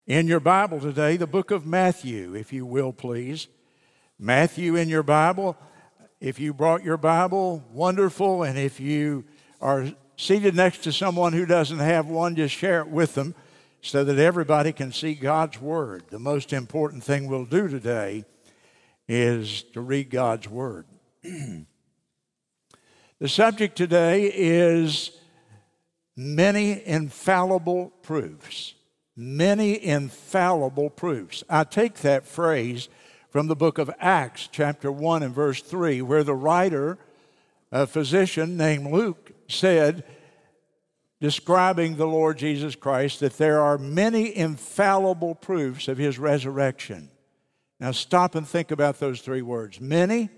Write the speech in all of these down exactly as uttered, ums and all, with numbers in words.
in your Bible today, the book of Matthew, if you will, please. Matthew in your Bible. If you brought your Bible, wonderful. And if you are seated next to someone who doesn't have one, just share it with them so that everybody can see God's Word. The most important thing we'll do today is to read God's Word. The subject today is many infallible proofs. Many infallible proofs. I take that phrase from the book of Acts, chapter one and verse three, where the writer, a physician named Luke, said, describing the Lord Jesus Christ, that there are many infallible proofs of his resurrection. Now stop and think about those three words. Many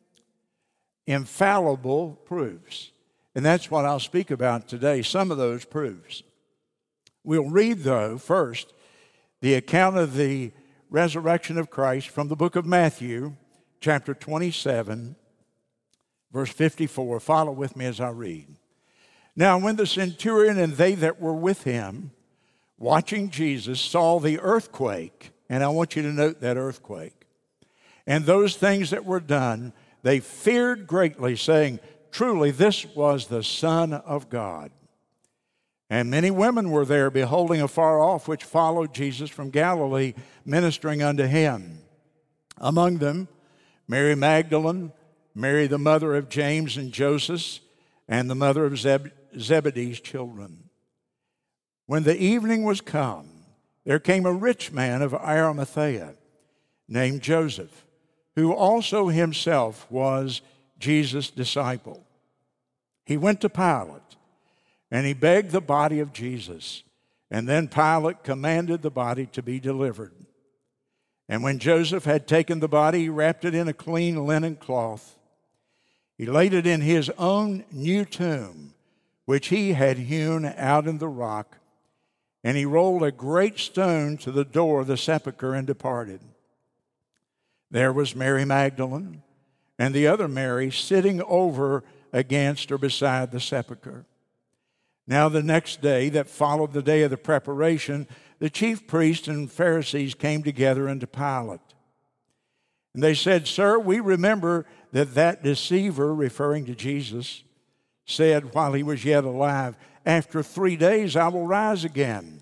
infallible proofs. And that's what I'll speak about today, some of those proofs. We'll read, though, first, the account of the resurrection of Christ from the book of Matthew, chapter twenty-seven, verse fifty-four. Follow with me as I read. Now, when the centurion and they that were with him, watching Jesus, saw the earthquake, and I want you to note that earthquake, and those things that were done, they feared greatly, saying, truly, this was the Son of God. And many women were there, beholding afar off, which followed Jesus from Galilee, ministering unto him. Among them, Mary Magdalene, Mary the mother of James and Joseph, and the mother of Zeb- Zebedee's children. When the evening was come, there came a rich man of Arimathea, named Joseph, who also himself was Jesus' disciple. He went to Pilate, and he begged the body of Jesus. And then Pilate commanded the body to be delivered. And when Joseph had taken the body, he wrapped it in a clean linen cloth. He laid it in his own new tomb, which he had hewn out in the rock. And he rolled a great stone to the door of the sepulchre and departed. There was Mary Magdalene and the other Mary sitting over against or beside the sepulchre. Now the next day that followed the day of the preparation, the chief priests and Pharisees came together unto Pilate. And they said, Sir, we remember that that deceiver, referring to Jesus, said while he was yet alive, after three days I will rise again.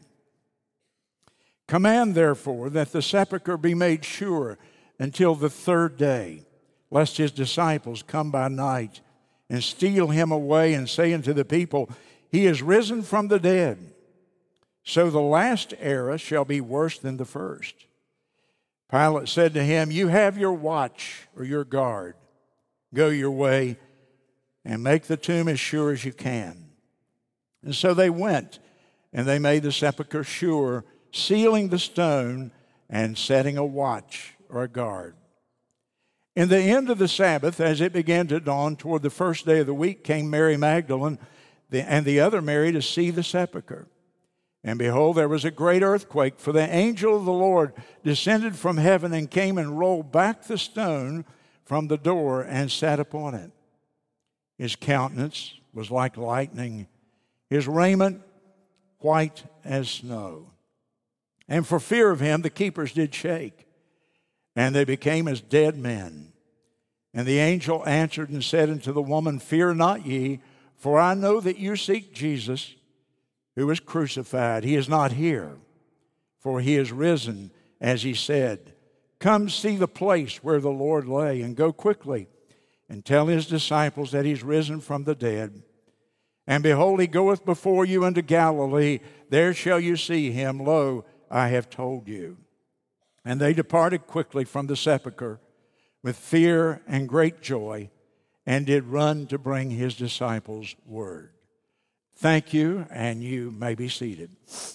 Command therefore that the sepulchre be made sure until the third day, lest his disciples come by night and steal him away and say unto the people, he is risen from the dead. So the last era shall be worse than the first. Pilate said to him, you have your watch or your guard. Go your way and make the tomb as sure as you can. And so they went, and they made the sepulchre sure, sealing the stone and setting a watch or a guard. In the end of the Sabbath, as it began to dawn toward the first day of the week, came Mary Magdalene and the other Mary to see the sepulchre. And behold, there was a great earthquake, for the angel of the Lord descended from heaven and came and rolled back the stone from the door and sat upon it. His countenance was like lightning, his raiment white as snow. And for fear of him, the keepers did shake, and they became as dead men. And the angel answered and said unto the woman, fear not ye, for I know that you seek Jesus, who was crucified. He is not here, for he is risen, as he said. Come see the place where the Lord lay, and go quickly, and tell his disciples that he's risen from the dead. And behold, he goeth before you into Galilee. There shall you see him. Lo, I have told you. And they departed quickly from the sepulchre with fear and great joy, and did run to bring his disciples word. Thank you, and you may be seated.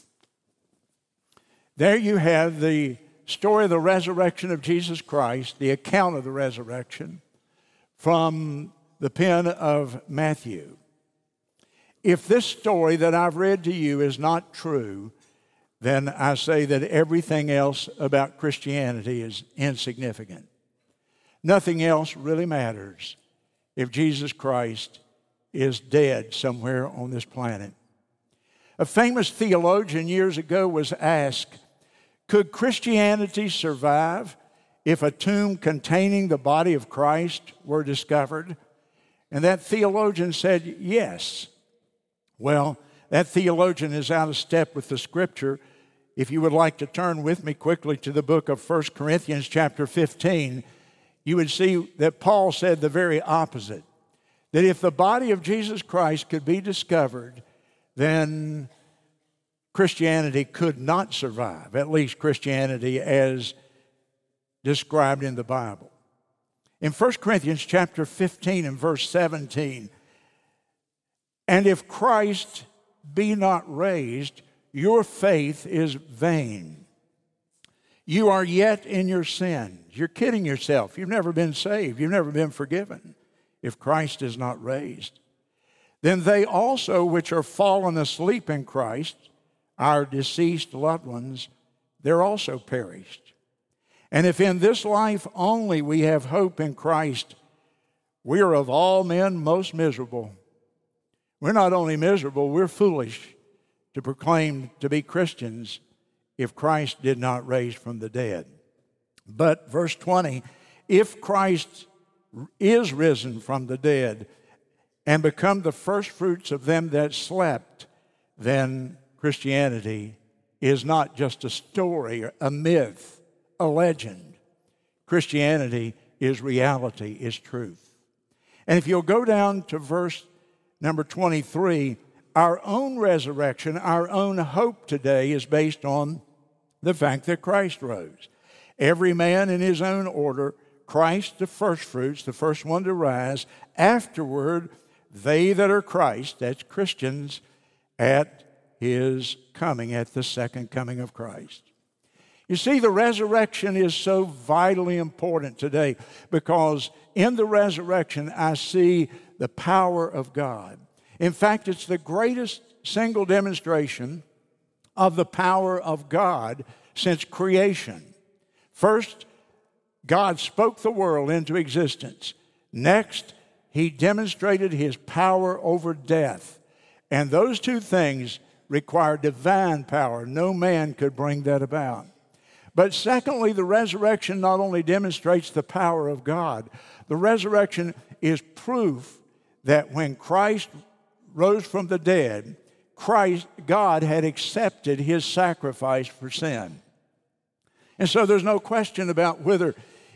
There you have the story of the resurrection of Jesus Christ, the account of the resurrection from the pen of Matthew. If this story that I've read to you is not true, then I say that everything else about Christianity is insignificant. Nothing else really matters if Jesus Christ is dead somewhere on this planet. A famous theologian years ago was asked, Could Christianity survive if a tomb containing the body of Christ were discovered? And that theologian said yes. Well, that theologian is out of step with the Scripture. If you would like to turn with me quickly to the book of First Corinthians chapter fifteen, you would see that Paul said the very opposite. That if the body of Jesus Christ could be discovered, then Christianity could not survive, at least Christianity as described in the Bible. In First Corinthians chapter fifteen and verse seventeen, and if Christ be not raised, your faith is vain. You are yet in your sins. You're kidding yourself. You've never been saved. You've never been forgiven if Christ is not raised. Then they also which are fallen asleep in Christ, our deceased loved ones, they're also perished. And if in this life only we have hope in Christ, we are of all men most miserable. We're not only miserable, we're foolish to proclaim to be Christians if Christ did not raise from the dead. But verse twenty, if Christ is risen from the dead and become the firstfruits of them that slept, then Christianity is not just a story, a myth, a legend. Christianity is reality, is truth. And if you'll go down to verse number twenty-three, our own resurrection, our own hope today is based on the fact that Christ rose. Every man in his own order, Christ the firstfruits, the first one to rise. Afterward, they that are Christ, that's Christians, at his coming, at the second coming of Christ. You see, the resurrection is so vitally important today because in the resurrection I see the power of God. In fact, it's the greatest single demonstration of the power of God since creation. First, God spoke the world into existence. Next, he demonstrated his power over death. And those two things require divine power. No man could bring that about. But secondly, the resurrection not only demonstrates the power of God, the resurrection is proof that when Christ rose from the dead, Christ, God had accepted his sacrifice for sin. And so there's no question about whether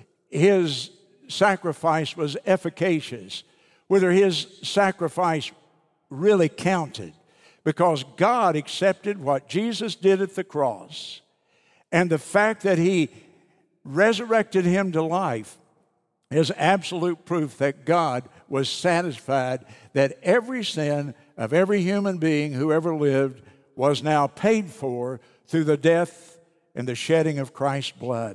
his sacrifice was efficacious, whether his sacrifice really counted, because God accepted what Jesus did at the cross. And the fact that he resurrected him to life is absolute proof that God was satisfied that every sin of every human being who ever lived was now paid for through the death and the shedding of Christ's blood.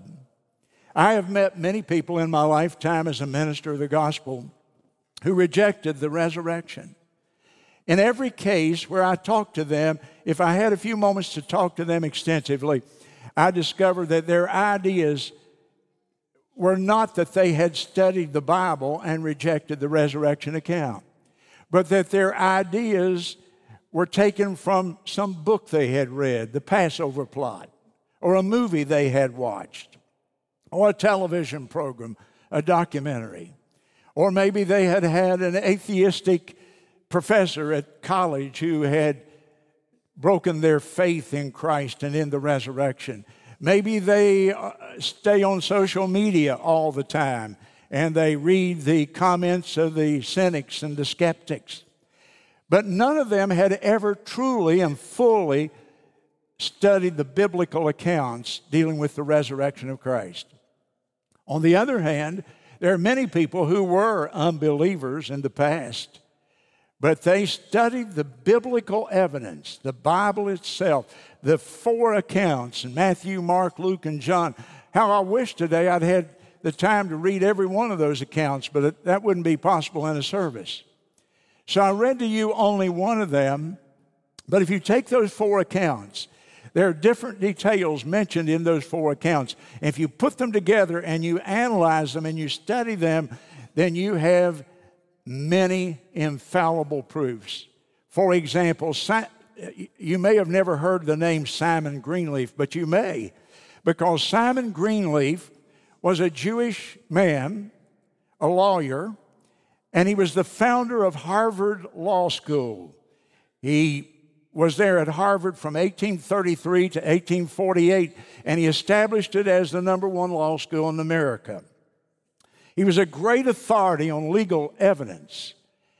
I have met many people in my lifetime as a minister of the gospel who rejected the resurrection. In every case where I talked to them, if I had a few moments to talk to them extensively, I discovered that their ideas were not that they had studied the Bible and rejected the resurrection account, but that their ideas were taken from some book they had read, the Passover plot, or a movie they had watched, or a television program, a documentary. Or maybe they had had an atheistic professor at college who had broken their faith in Christ and in the resurrection. Maybe they stay on social media all the time and they read the comments of the cynics and the skeptics. But none of them had ever truly and fully studied the biblical accounts dealing with the resurrection of Christ. On the other hand, there are many people who were unbelievers in the past, but they studied the biblical evidence, the Bible itself, the four accounts, Matthew, Mark, Luke, and John. How I wish today I'd had the time to read every one of those accounts, but it, that wouldn't be possible in a service. So I read to you only one of them, but if you take those four accounts, there are different details mentioned in those four accounts. And if you put them together and you analyze them and you study them, then you have many infallible proofs. For example, you may have never heard the name Simon Greenleaf, but you may, because Simon Greenleaf was a Jewish man, a lawyer, and he was the founder of Harvard Law School. He was there at Harvard from eighteen thirty-three to eighteen forty-eight, and he established it as the number one law school in America. He was a great authority on legal evidence,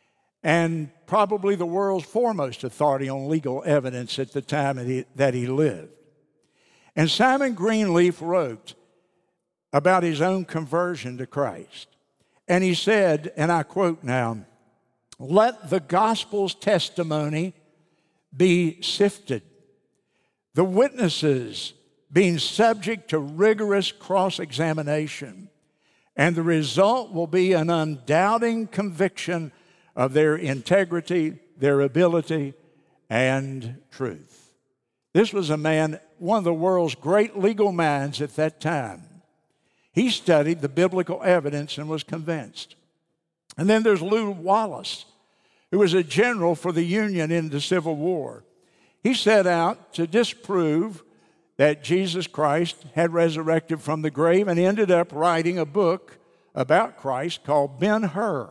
and probably the world's foremost authority on legal evidence at the time that he, that he lived. And Simon Greenleaf wrote about his own conversion to Christ. And he said, and I quote now, "Let the gospel's testimony be sifted, the witnesses being subject to rigorous cross-examination, and the result will be an undoubting conviction of their integrity, their ability, and truth." This was a man, one of the world's great legal minds at that time. He studied the biblical evidence and was convinced. And then there's Lew Wallace, who was a general for the Union in the Civil War. He set out to disprove that Jesus Christ had resurrected from the grave, and ended up writing a book about Christ called Ben-Hur.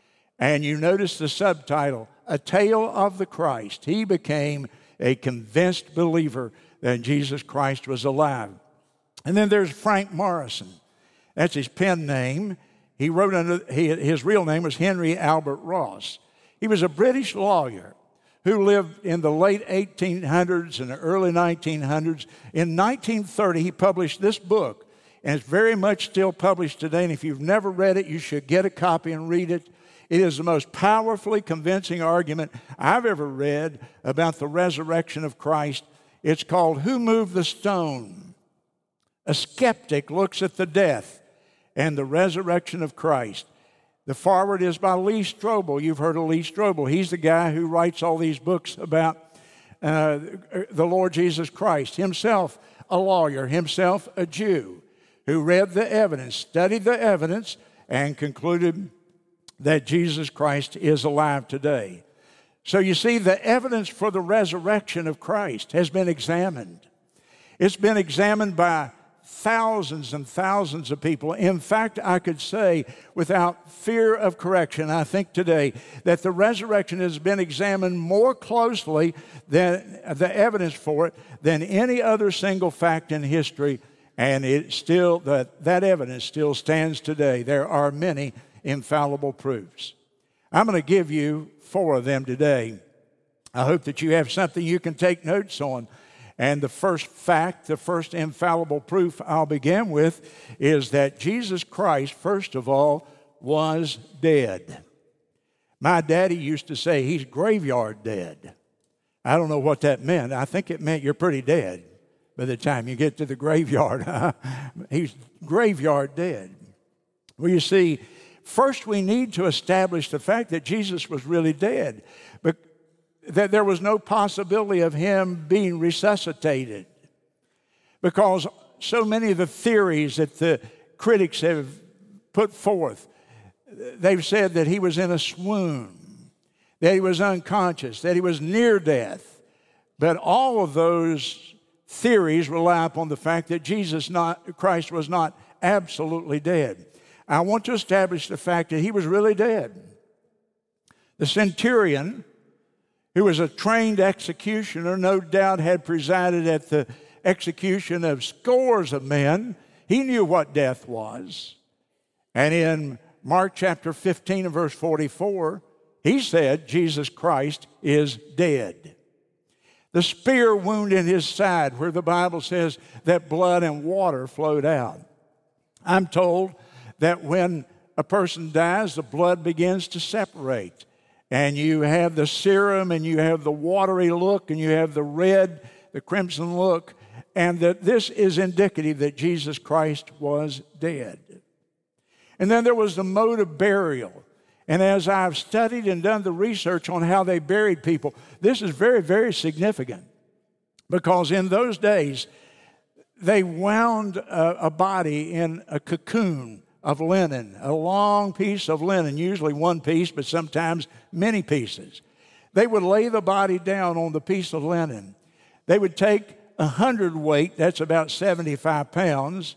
And you notice the subtitle, A Tale of the Christ. He became a convinced believer that Jesus Christ was alive. And then there's Frank Morrison. That's his pen name. He wrote under, he, his real name was Henry Albert Ross. He was a British lawyer who lived in the late eighteen hundreds and the early nineteen hundreds. In nineteen thirty, he published this book, and it's very much still published today. And if you've never read it, you should get a copy and read it. It is the most powerfully convincing argument I've ever read about the resurrection of Christ. It's called Who Moved the Stone? A Skeptic Looks at the Death and the Resurrection of Christ. The foreword is by Lee Strobel. You've heard of Lee Strobel. He's the guy who writes all these books about uh, the Lord Jesus Christ. Himself a lawyer, himself a Jew, who read the evidence, studied the evidence, and concluded that Jesus Christ is alive today. So you see, the evidence for the resurrection of Christ has been examined. It's been examined by thousands and thousands of people. In fact, I could say without fear of correction, I think today, that the resurrection has been examined more closely than the evidence for it than any other single fact in history. And it still, that, that evidence still stands today. There are many infallible proofs. I'm going to give you four of them today. I hope that you have something you can take notes on. And the first fact, the first infallible proof I'll begin with is that Jesus Christ, first of all, was dead. My daddy used to say he's graveyard dead. I don't know what that meant. I think it meant you're pretty dead by the time you get to the graveyard. He's graveyard dead. Well, you see, first we need to establish the fact that Jesus was really dead, but that there was no possibility of him being resuscitated, because so many of the theories that the critics have put forth, they've said that he was in a swoon, that he was unconscious, that he was near death. But all of those theories rely upon the fact that Jesus not, Christ was not absolutely dead. I want to establish the fact that he was really dead. The centurion, who was a trained executioner, no doubt had presided at the execution of scores of men. He knew what death was. And in Mark chapter fifteen and verse forty-four, he said, Jesus Christ is dead. The spear wound in his side, where the Bible says that blood and water flowed out. I'm told that when a person dies, the blood begins to separate. And you have the serum, and you have the watery look, and you have the red, the crimson look, and that this is indicative that Jesus Christ was dead. And then there was the mode of burial. And as I've studied and done the research on how they buried people, this is very, very significant. Because in those days, they wound a, a body in a cocoon of linen, a long piece of linen, usually one piece, but sometimes many pieces. They would lay the body down on the piece of linen. They would take a hundredweight, that's about seventy-five pounds,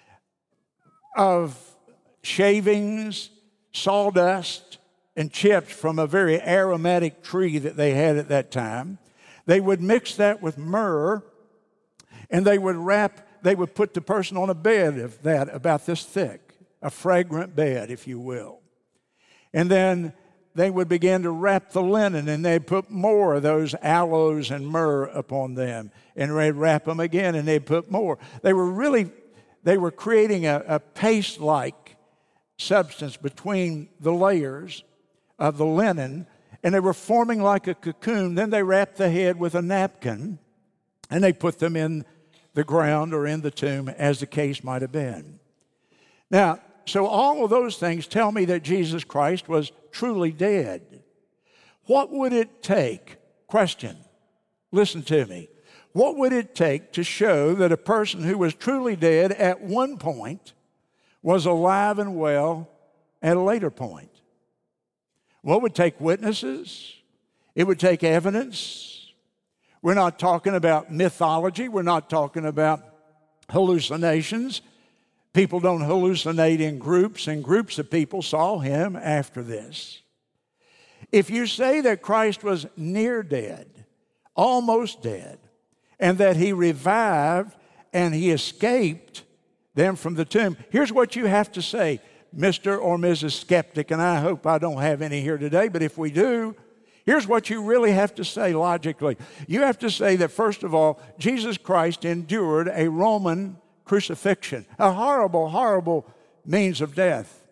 of shavings, sawdust, and chips from a very aromatic tree that they had at that time. They would mix that with myrrh, and they would wrap, they would put the person on a bed of that about this thick, a fragrant bed, if you will. And then they would begin to wrap the linen, and they'd put more of those aloes and myrrh upon them, and they'd wrap them again, and they'd put more. They were really, they were creating a, a paste-like substance between the layers of the linen, and they were forming like a cocoon. Then they wrapped the head with a napkin, and they put them in the ground or in the tomb, as the case might have been. Now, so all of those things tell me that Jesus Christ was truly dead. What would it take? Question. Listen to me. What would it take to show that a person who was truly dead at one point was alive and well at a later point? Well, it would take witnesses. It would take evidence. We're not talking about mythology. We're not talking about hallucinations. People don't hallucinate in groups, and groups of people saw him after this. If you say that Christ was near dead, almost dead, and that he revived and he escaped them from the tomb, here's what you have to say, Mister or Missus Skeptic, and I hope I don't have any here today, but if we do, here's what you really have to say logically. You have to say that, first of all, Jesus Christ endured a Roman crucifixion, a horrible, horrible means of death,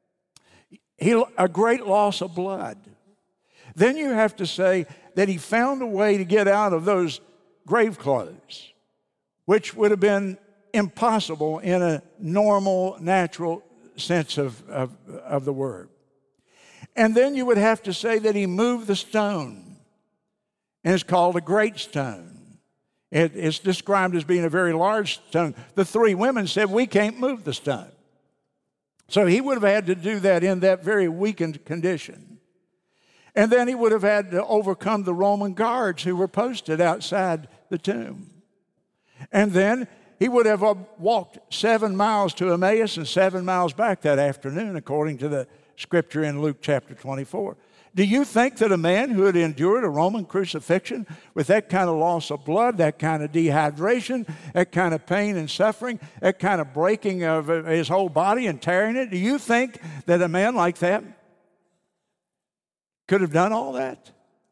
he, a great loss of blood. Then you have to say that he found a way to get out of those grave clothes, which would have been impossible in a normal, natural sense of, of, of the word. And then you would have to say that he moved the stone, and it's called a great stone. It, it's described as being a very large stone. The three women said, we can't move the stone. So he would have had to do that in that very weakened condition. And then he would have had to overcome the Roman guards who were posted outside the tomb. And then he would have walked seven miles to Emmaus and seven miles back that afternoon, according to the scripture in Luke chapter twenty-four. Do you think that a man who had endured a Roman crucifixion with that kind of loss of blood, that kind of dehydration, that kind of pain and suffering, that kind of breaking of his whole body and tearing it, do you think that a man like that could have done all that?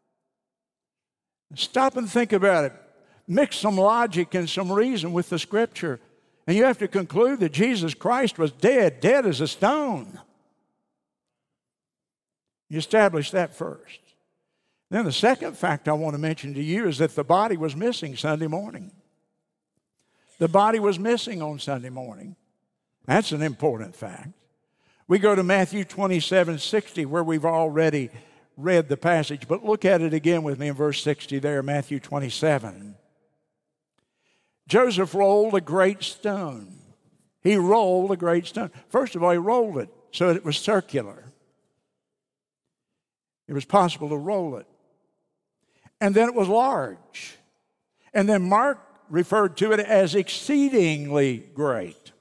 Stop and think about it. Mix some logic and some reason with the scripture, and you have to conclude that Jesus Christ was dead, dead as a stone. You establish that first. Then the second fact I want to mention to you is that the body was missing Sunday morning. The body was missing on Sunday morning. That's an important fact. We go to Matthew twenty-seven sixty, where we've already read the passage, but look at it again with me in verse sixty there, Matthew twenty-seven. Joseph rolled a great stone. He rolled a great stone. First of all, he rolled it so that it was circular. It was possible to roll it. And then it was large. And then Mark referred to it as exceedingly great.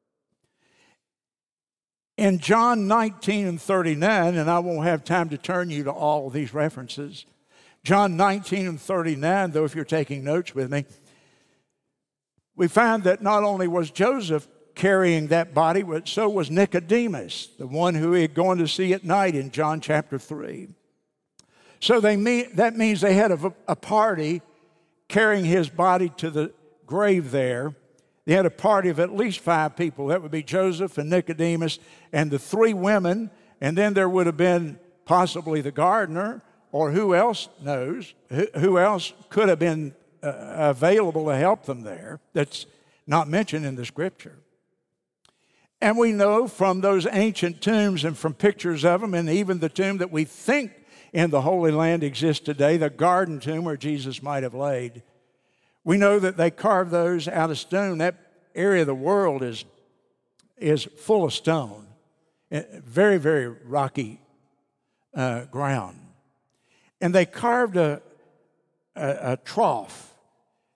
In John nineteen and thirty-nine, and I won't have time to turn you to all of these references, John nineteen and thirty-nine, though if you're taking notes with me, we find that not only was Joseph carrying that body, but so was Nicodemus, the one who he had gone to see at night in John chapter three. So they mean, that means they had a, a party carrying his body to the grave there. They had a party of at least five people. That would be Joseph and Nicodemus and the three women, and then there would have been possibly the gardener, or who else knows, who, who else could have been uh, available to help them there that's not mentioned in the scripture. And we know from those ancient tombs and from pictures of them, and even the tomb that we think in the Holy Land exists today, the garden tomb where Jesus might have laid, we know that they carved those out of stone. That area of the world is, is full of stone, very, very rocky uh, ground. And they carved a, a, a trough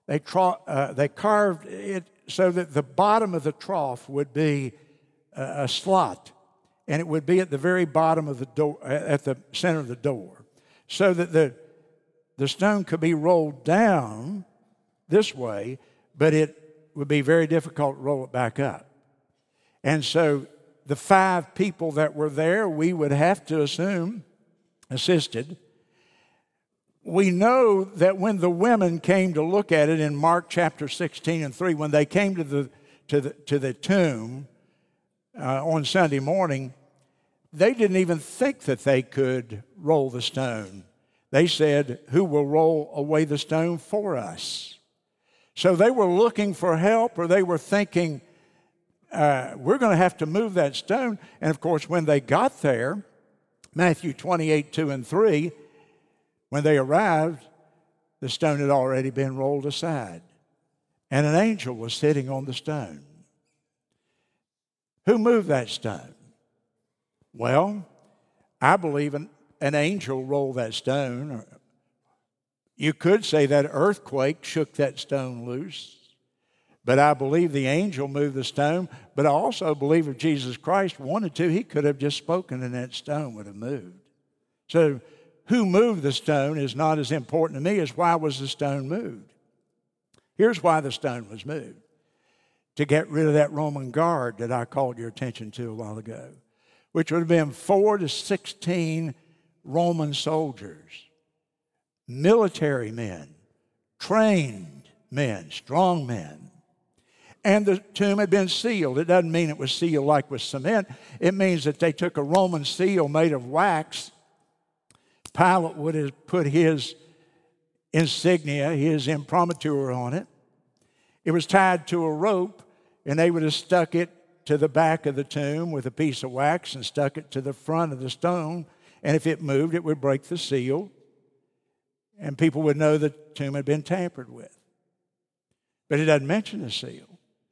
they, tro- uh, they carved it so that the bottom of the trough would be a, a slot, and it would be at the very bottom of the door, at the center of the door, so that the, the stone could be rolled down this way, but it would be very difficult to roll it back up. And so the five people that were there, we would have to assume, assisted. We know that when the women came to look at it in Mark chapter sixteen and three, when they came to the, to the, to the tomb uh, on Sunday morning, they didn't even think that they could roll the stone. They said, "Who will roll away the stone for us?" So they were looking for help, or they were thinking, uh, we're going to have to move that stone. And of course, when they got there, Matthew twenty-eight, two and three, when they arrived, the stone had already been rolled aside, and an angel was sitting on the stone. Who moved that stone? Well, I believe an, an angel rolled that stone. You could say that earthquake shook that stone loose, but I believe the angel moved the stone. But I also believe if Jesus Christ wanted to, he could have just spoken and that stone would have moved. So who moved the stone is not as important to me as why was the stone moved. Here's why the stone was moved: to get rid of that Roman guard that I called your attention to a while ago, which would have been four to sixteen Roman soldiers, military men, trained men, strong men. And the tomb had been sealed. It doesn't mean it was sealed like with cement. It means that they took a Roman seal made of wax. Pilate would have put his insignia, his imprimatur on it. It was tied to a rope, and they would have stuck it to the back of the tomb with a piece of wax and stuck it to the front of the stone. And if it moved, it would break the seal, and people would know the tomb had been tampered with. But it doesn't mention the seal.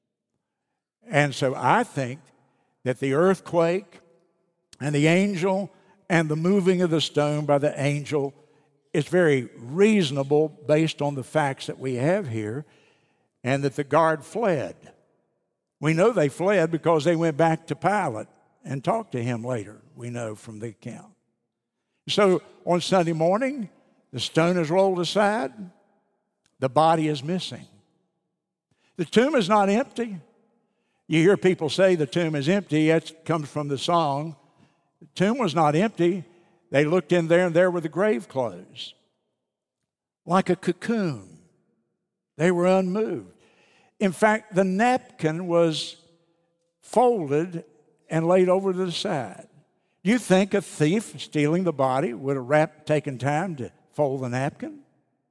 And so I think that the earthquake and the angel and the moving of the stone by the angel is very reasonable based on the facts that we have here, and that the guard fled. We know they fled because they went back to Pilate and talked to him later, we know from the account. So on Sunday morning, the stone is rolled aside, the body is missing. The tomb is not empty. You hear people say the tomb is empty. That comes from the song. The tomb was not empty. They looked in there, and there were the grave clothes. Like a cocoon, they were unmoved. In fact, the napkin was folded and laid over to the side. You think a thief stealing the body would have wrapped, taken time to fold the napkin?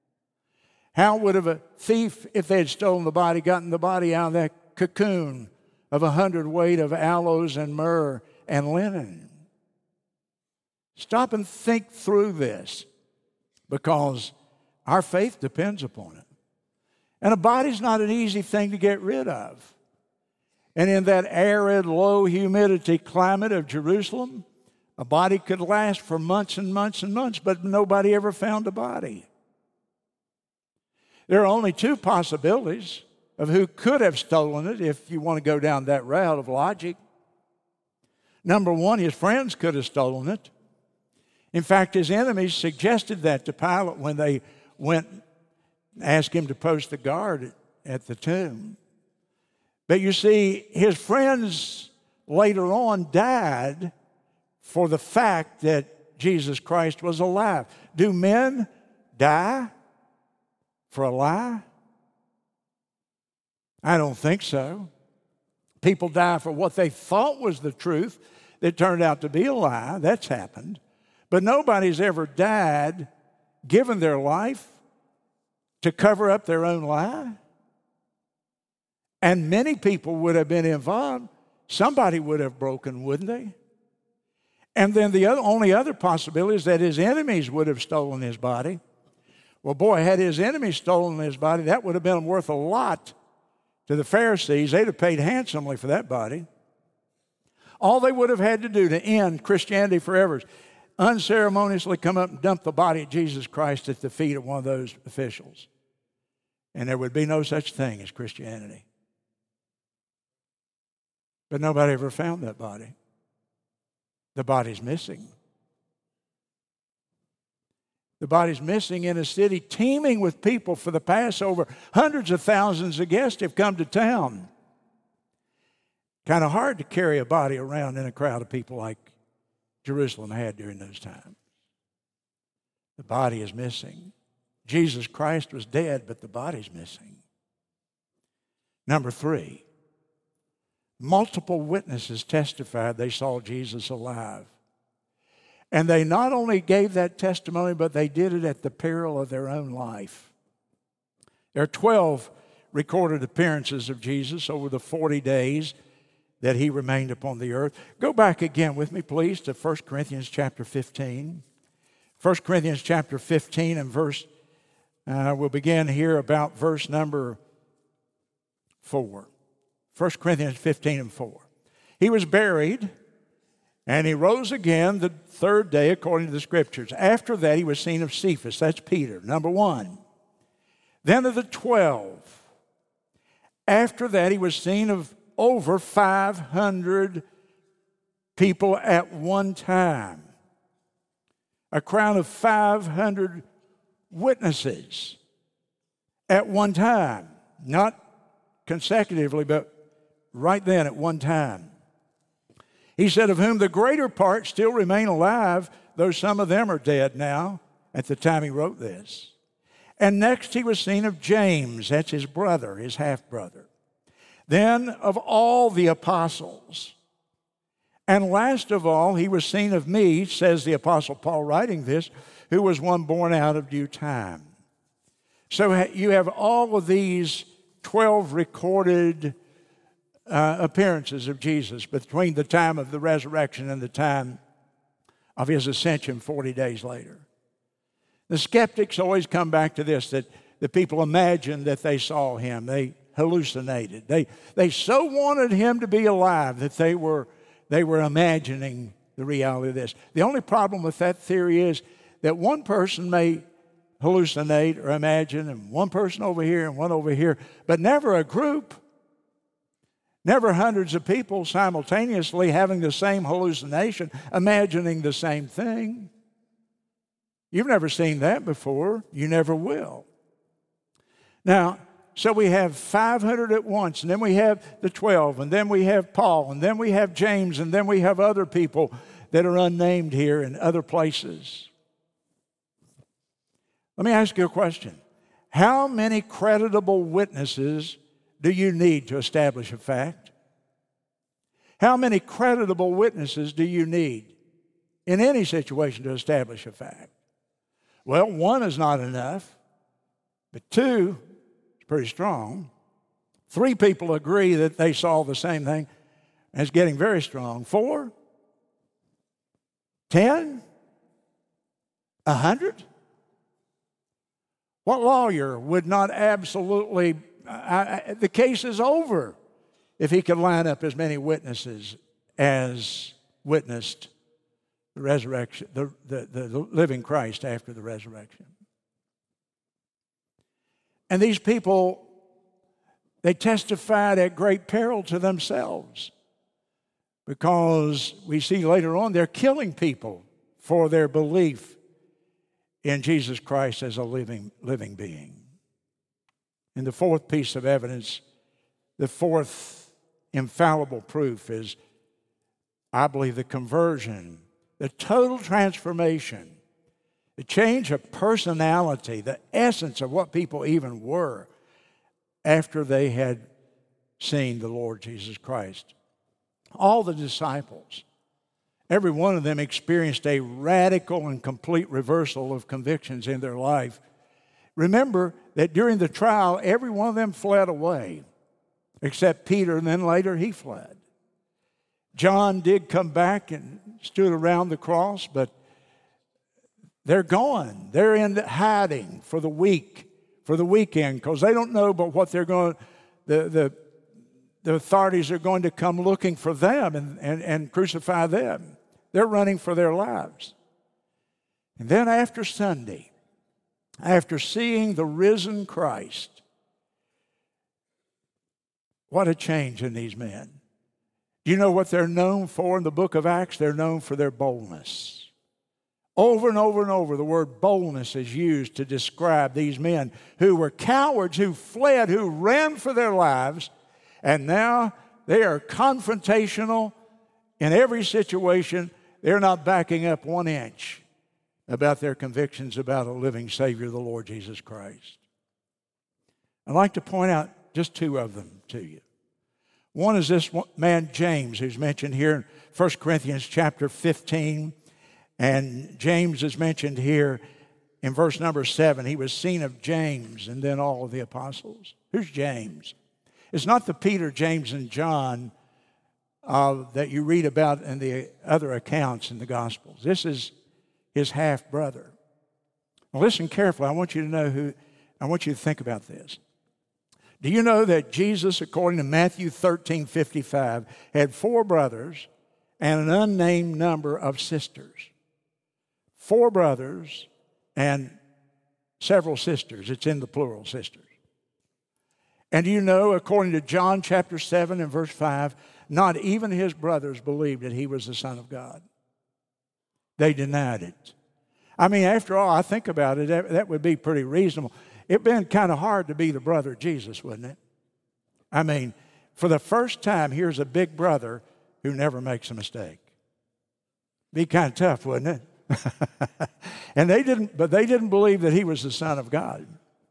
How would have a thief, if they had stolen the body, gotten the body out of that cocoon of a hundred weight of aloes and myrrh and linen? Stop and think through this, because our faith depends upon it. And a body's not an easy thing to get rid of. And in that arid, low humidity climate of Jerusalem, a body could last for months and months and months, but nobody ever found a body. There are only two possibilities of who could have stolen it, if you want to go down that route of logic. Number one, his friends could have stolen it. In fact, his enemies suggested that to Pilate when they went and asked him to post the guard at the tomb. But you see, his friends later on died for the fact that Jesus Christ was alive. Do men die for a lie? I don't think so. People die for what they thought was the truth that turned out to be a lie. That's happened. But nobody's ever died, given their life to cover up their own lie. And many people would have been involved. Somebody would have broken, wouldn't they? And then the other, only other possibility is that his enemies would have stolen his body. Well, boy, had his enemies stolen his body, that would have been worth a lot to the Pharisees. They'd have paid handsomely for that body. All they would have had to do to end Christianity forever is unceremoniously come up and dump the body of Jesus Christ at the feet of one of those officials. and there would be no such thing as Christianity. But nobody ever found that body. The body's missing. The body's missing in a city teeming with people for the Passover. Hundreds of thousands of guests have come to town. Kind of hard to carry a body around in a crowd of people like Jerusalem had during those times. The body is missing. Jesus Christ was dead, but the body's missing. Number three, multiple witnesses testified they saw Jesus alive. And they not only gave that testimony, but they did it at the peril of their own life. There are twelve recorded appearances of Jesus over the forty days that he remained upon the earth. Go back again with me, please, to First Corinthians chapter fifteen. First Corinthians chapter fifteen and verse, uh, we'll begin here about verse number four. First Corinthians fifteen and four. He was buried, and he rose again the third day according to the Scriptures. After that, he was seen of Cephas, that's Peter, number one. Then of the twelve. After that, he was seen of over five hundred people at one time. A crowd of five hundred witnesses at one time. Not consecutively, but right then at one time. He said, of whom the greater part still remain alive, though some of them are dead now, at the time he wrote this. And next he was seen of James, that's his brother, his half-brother. Then of all the apostles. And last of all, he was seen of me, says the Apostle Paul writing this, who was one born out of due time. So you have all of these twelve recorded uh, appearances of Jesus between the time of the resurrection and the time of his ascension forty days later. The skeptics always come back to this, that the people imagined that they saw him. They hallucinated. They, they so wanted him to be alive that they were, they were imagining the reality of this. The only problem with that theory is that one person may hallucinate or imagine, and one person over here and one over here, but never a group. Never hundreds of people simultaneously having the same hallucination, imagining the same thing. You've never seen that before. You never will. Now, so we have five hundred at once, and then we have the twelve, and then we have Paul, and then we have James, and then we have other people that are unnamed here in other places. Let me ask you a question. How many creditable witnesses do you need to establish a fact? How many creditable witnesses do you need in any situation to establish a fact? Well, one is not enough, but two is pretty strong. Three people agree that they saw the same thing, and it's getting very strong. Four? Ten? A hundred? What lawyer would not absolutely, I, I, the case is over if he could line up as many witnesses as witnessed the resurrection, the, the, the living Christ after the resurrection. And these people, they testified at great peril to themselves, because we see later on they're killing people for their belief in Jesus Christ as a living, living being. And the fourth piece of evidence, the fourth infallible proof is, I believe, the conversion, the total transformation, the change of personality, the essence of what people even were after they had seen the Lord Jesus Christ. All the disciples, every one of them experienced a radical and complete reversal of convictions in their life. Remember that during the trial, every one of them fled away, except Peter, and then later he fled. John did come back and stood around the cross, but they're gone. They're in hiding for the week, for the weekend, because they don't know but what they're going, the, the, the authorities are going to come looking for them and, and, and crucify them. They're running for their lives. And then after Sunday, after seeing the risen Christ, What a change in these men. Do you know what they're known for in the book of Acts? They're known for their boldness. Over and over and over, the word boldness is used to describe these men who were cowards, who fled, who ran for their lives, and now they are confrontational in every situation. They're not backing up one inch about their convictions about a living Savior, the Lord Jesus Christ. I'd like to point out just two of them to you. One is this man James, who's mentioned here in First Corinthians chapter fifteen. And James is mentioned here in verse number seven. He was seen of James and then all of the apostles. Who's James? It's not the Peter, James, and John uh, that you read about in the other accounts in the Gospels. This is his half-brother. Now listen carefully. I want you to know who, I want you to think about this. Do you know that Jesus, according to Matthew thirteen fifty-five, had four brothers and an unnamed number of sisters? Four brothers and several sisters. It's in the plural, sisters. And you know, according to John chapter seven and verse five, not even his brothers believed that he was the Son of God. They denied it. I mean, after all, I think about it, that, that would be pretty reasonable. It'd been kind of hard to be the brother of Jesus, wouldn't it? I mean, for the first time, here's a big brother who never makes a mistake. Be kind of tough, wouldn't it? and they didn't, but they didn't believe that he was the Son of God.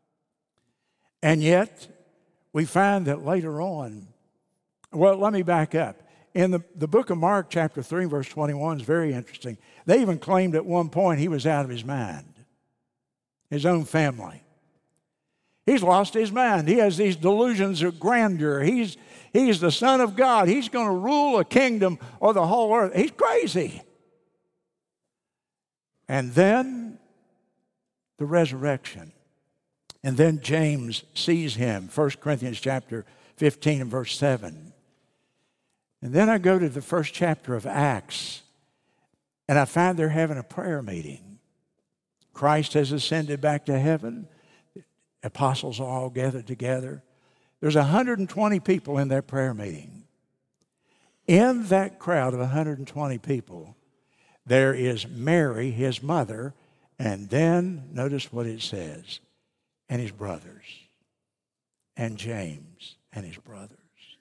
And yet, we find that later on, well, let me back up. In the, the book of Mark, chapter three, verse twenty-one is very interesting. They even claimed at one point he was out of his mind, his own family. He's lost his mind. He has these delusions of grandeur. He's, he's the Son of God. He's going to rule a kingdom or the whole earth. He's crazy. And then the resurrection. And then James sees him, First Corinthians chapter fifteen and verse seven. And then I go to the first chapter of Acts, and I find they're having a prayer meeting. Christ has ascended back to heaven. The apostles are all gathered together. There's one hundred twenty people in that prayer meeting. In that crowd of one hundred twenty people, there is Mary, his mother, and then notice what it says, and his brothers, and James and his brothers.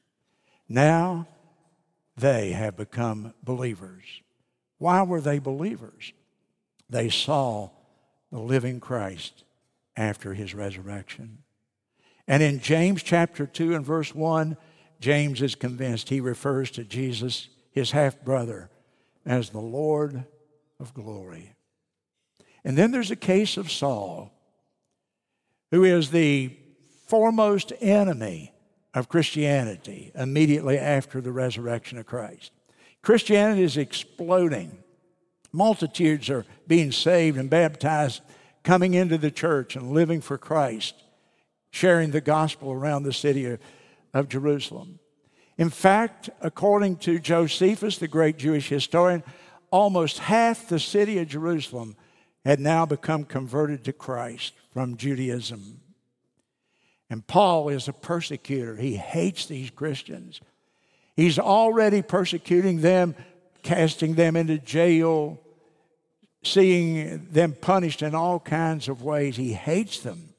Now they have become believers. Why were they believers? They saw the living Christ after his resurrection. And in James chapter two and verse one, James is convinced. He refers to Jesus, his half-brother, as the Lord of glory. And then there's a case of Saul, who is the foremost enemy of Christianity immediately after the resurrection of Christ. Christianity is exploding. Multitudes are being saved and baptized, coming into the church and living for Christ, sharing the gospel around the city of, of Jerusalem. In fact, according to Josephus, the great Jewish historian, almost half the city of Jerusalem had now become converted to Christ from Judaism. And Paul is a persecutor. He hates these Christians. He's already persecuting them, casting them into jail, seeing them punished in all kinds of ways. He hates them.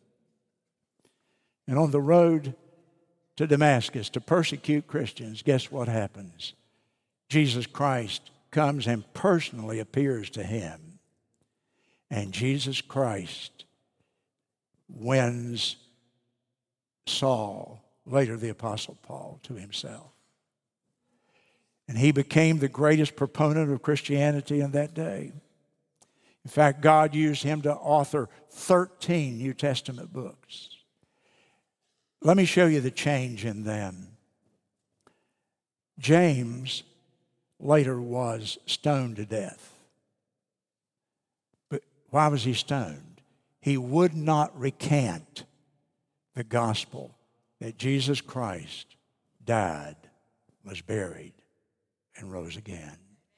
And on the road to Damascus to persecute Christians, guess what happens? Jesus Christ comes and personally appears to him. And Jesus Christ wins Saul, later the Apostle Paul, to himself. And he became the greatest proponent of Christianity in that day. In fact, God used him to author thirteen New Testament books. Let me show you the change in them. James later was stoned to death. But why was he stoned? He would not recant the gospel that Jesus Christ died, was buried, and rose again.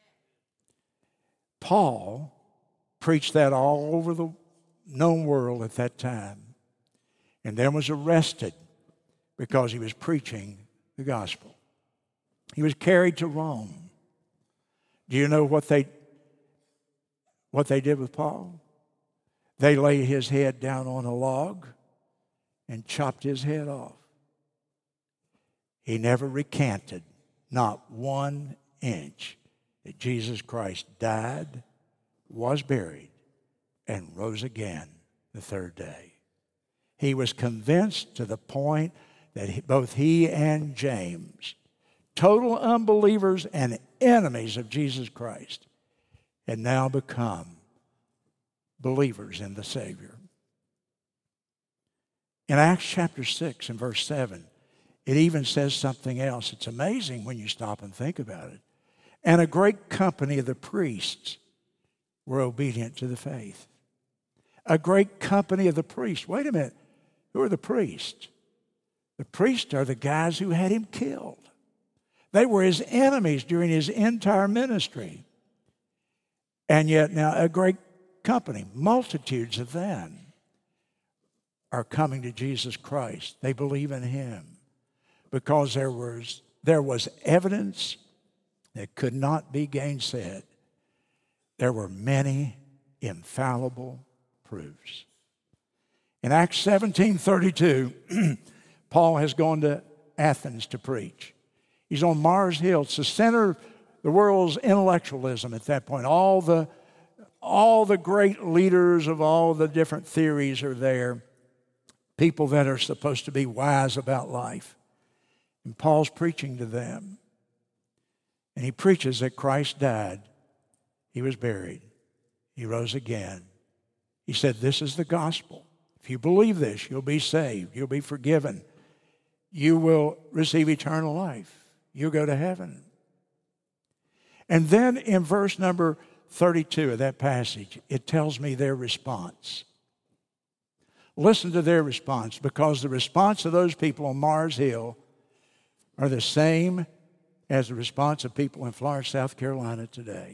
Paul preached that all over the known world at that time, and then was arrested because he was preaching the gospel. He was carried to Rome. Do you know what they, what they did with Paul? They laid his head down on a log and chopped his head off. He never recanted, not one inch, that Jesus Christ died, was buried, and rose again the third day. He was convinced to the point that he, both he and James, total unbelievers and enemies of Jesus Christ, had now become believers in the Savior. In Acts chapter six and verse seven, it even says something else. It's amazing when you stop and think about it. And a great company of the priests were obedient to the faith. A great company of the priests. Wait a minute. Who are the priests? The priests are the guys who had him killed. They were his enemies during his entire ministry. And yet now a great company, multitudes of them, are coming to Jesus Christ. They believe in him because there was, there was evidence that could not be gainsaid. There were many infallible proofs. In Acts seventeen thirty-two, Paul has gone to Athens to preach. He's on Mars Hill. It's the center of the world's intellectualism at that point. All the, all the great leaders of all the different theories are there. People that are supposed to be wise about life. And Paul's preaching to them. And he preaches that Christ died. He was buried. He rose again. He said, this is the gospel. If you believe this, you'll be saved. You'll be forgiven. You will receive eternal life. You'll go to heaven. And then in verse number thirty-two of that passage, it tells me their response. Listen to their response, because the response of those people on Mars Hill are the same as the response of people in Florence, South Carolina today.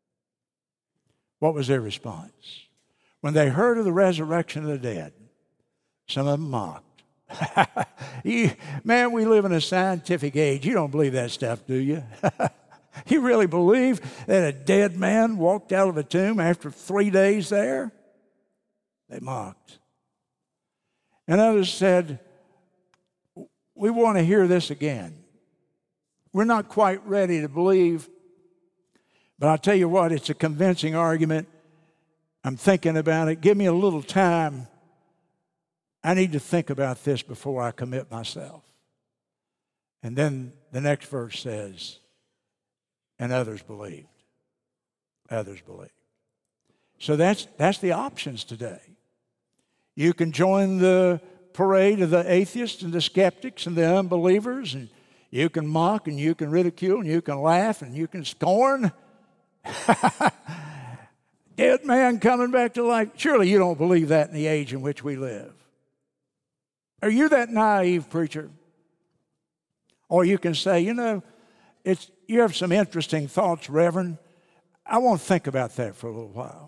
What was their response? When they heard of the resurrection of the dead, some of them mocked. you, man, we live in a scientific age. You don't believe that stuff, do you? You really believe that a dead man walked out of a tomb after three days there? They mocked. And others said, we want to hear this again. We're not quite ready to believe, but I'll tell you what, it's a convincing argument. I'm thinking about it. Give me a little time. I need to think about this before I commit myself. And then the next verse says, and others believed. Others believed. So that's, that's the options today. You can join the parade of the atheists and the skeptics and the unbelievers, and you can mock and you can ridicule and you can laugh and you can scorn. Dead man coming back to life. Surely you don't believe that in the age in which we live. Are you that naive, preacher? Or you can say, you know, it's you have some interesting thoughts, Reverend. I want to think about that for a little while.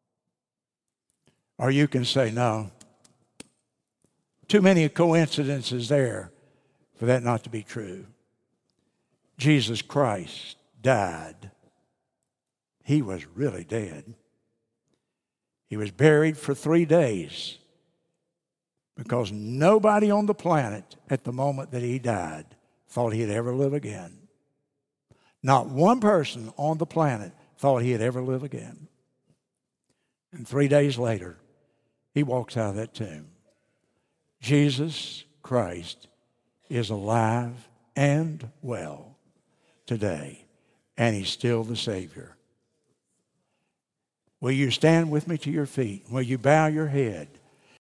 Or you can say, no, too many coincidences there for that not to be true. Jesus Christ died. He was really dead. He was buried for three days because nobody on the planet at the moment that he died thought he'd ever live again. Not one person on the planet thought he'd ever live again. And three days later, he walks out of that tomb. Jesus Christ is alive and well today, and he's still the Savior. Will you stand with me to your feet? Will you bow your head?